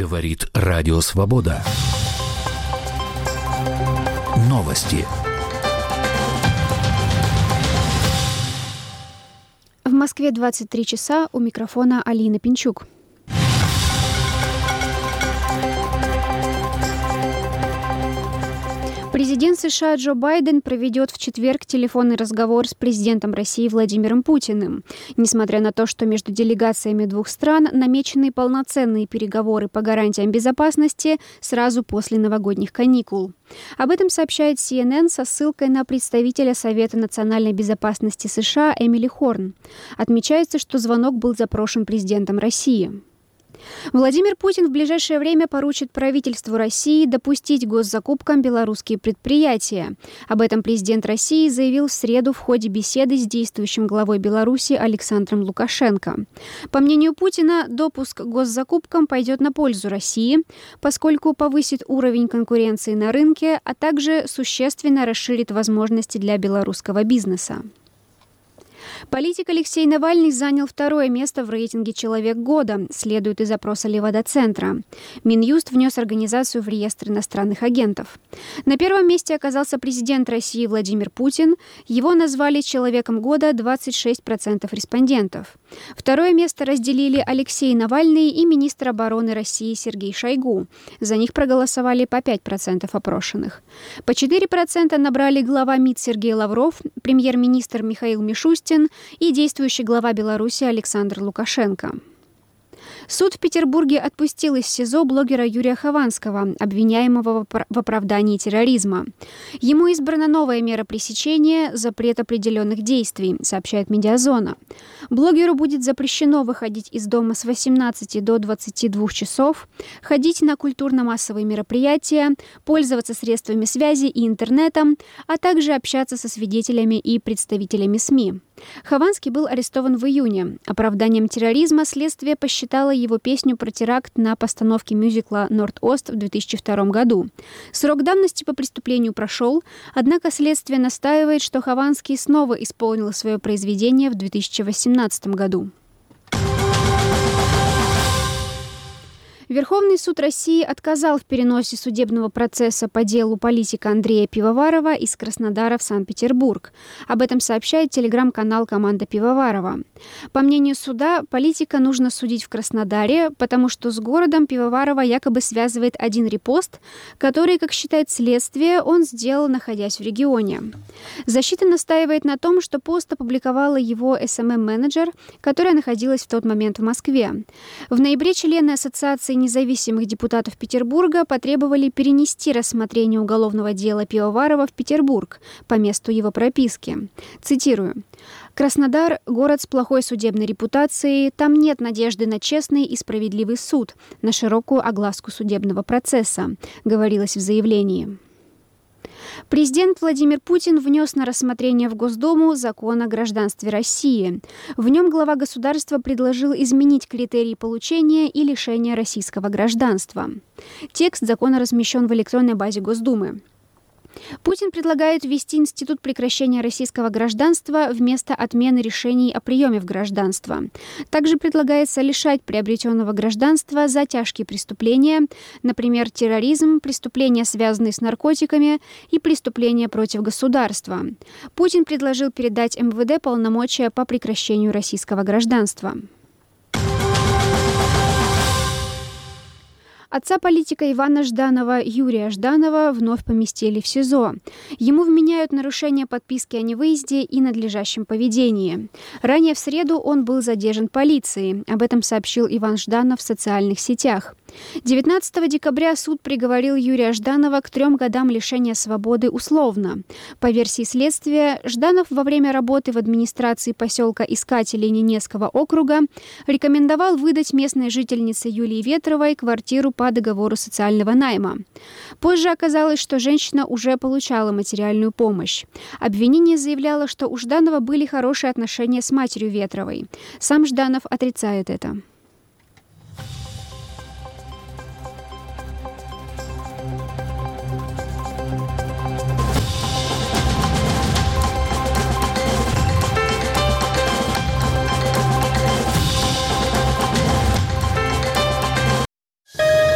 Говорит Радио Свобода. Новости. В Москве 23 часа, у микрофона Алина Пинчук. Президент США Джо Байден проведет в четверг телефонный разговор с президентом России Владимиром Путиным. Несмотря на то, что между делегациями двух стран намечены полноценные переговоры по гарантиям безопасности сразу после новогодних каникул. Об этом сообщает CNN со ссылкой на представителя Совета национальной безопасности США Эмили Хорн. Отмечается, что звонок был запрошен президентом России. Владимир Путин в ближайшее время поручит правительству России допустить к госзакупкам белорусские предприятия. Об этом президент России заявил в среду в ходе беседы с действующим главой Беларуси Александром Лукашенко. По мнению Путина, допуск к госзакупкам пойдет на пользу России, поскольку повысит уровень конкуренции на рынке, а также существенно расширит возможности для белорусского бизнеса. Политик Алексей Навальный занял второе место в рейтинге «Человек года», следует из опроса Левада-центра. Минюст внес организацию в реестр иностранных агентов. На первом месте оказался президент России Владимир Путин. Его назвали «Человеком года» 26% респондентов. Второе место разделили Алексей Навальный и министр обороны России Сергей Шойгу. За них проголосовали по 5% опрошенных. По 4% набрали глава МИД Сергей Лавров, премьер-министр Михаил Мишустин и действующий глава Беларуси Александр Лукашенко. Суд в Петербурге отпустил из СИЗО блогера Юрия Хованского, обвиняемого в оправдании терроризма. Ему избрана новая мера пресечения – запрет определенных действий, сообщает «Медиазона». Блогеру будет запрещено выходить из дома с 18 до 22 часов, ходить на культурно-массовые мероприятия, пользоваться средствами связи и интернетом, а также общаться со свидетелями и представителями СМИ. Хованский был арестован в июне. Оправданием терроризма следствие посчитало его песню про теракт на постановке мюзикла «Норд-Ост» в 2002 году. Срок давности по преступлению прошел, однако следствие настаивает, что Хованский снова исполнил свое произведение в 2018 году. Верховный суд России отказал в переносе судебного процесса по делу политика Андрея Пивоварова из Краснодара в Санкт-Петербург. Об этом сообщает телеграм-канал «Команда Пивоварова». По мнению суда, политика нужно судить в Краснодаре, потому что с городом Пивоварова якобы связывает один репост, который, как считает следствие, он сделал, находясь в регионе. Защита настаивает на том, что пост опубликовала его SMM-менеджер, которая находилась в тот момент в Москве. В ноябре члены Ассоциации независимых депутатов Петербурга потребовали перенести рассмотрение уголовного дела Пивоварова в Петербург по месту его прописки. Цитирую. «Краснодар – город с плохой судебной репутацией, там нет надежды на честный и справедливый суд, на широкую огласку судебного процесса», говорилось в заявлении. Президент Владимир Путин внес на рассмотрение в Госдуму закон о гражданстве России. В нем глава государства предложил изменить критерии получения и лишения российского гражданства. Текст закона размещен в электронной базе Госдумы. Путин предлагает ввести институт прекращения российского гражданства вместо отмены решений о приеме в гражданство. Также предлагается лишать приобретенного гражданства за тяжкие преступления, например, терроризм, преступления, связанные с наркотиками и преступления против государства. Путин предложил передать МВД полномочия по прекращению российского гражданства. Отца политика Ивана Жданова, Юрия Жданова, вновь поместили в СИЗО. Ему вменяют нарушение подписки о невыезде и надлежащем поведении. Ранее в среду он был задержан полицией. Об этом сообщил Иван Жданов в социальных сетях. 19 декабря суд приговорил Юрия Жданова к 3 годам лишения свободы условно. По версии следствия, Жданов во время работы в администрации поселка Искателей Ненецкого округа рекомендовал выдать местной жительнице Юлии Ветровой квартиру по договору социального найма. Позже оказалось, что женщина уже получала материальную помощь. Обвинение заявляло, что у Жданова были хорошие отношения с матерью Ветровой. Сам Жданов отрицает это.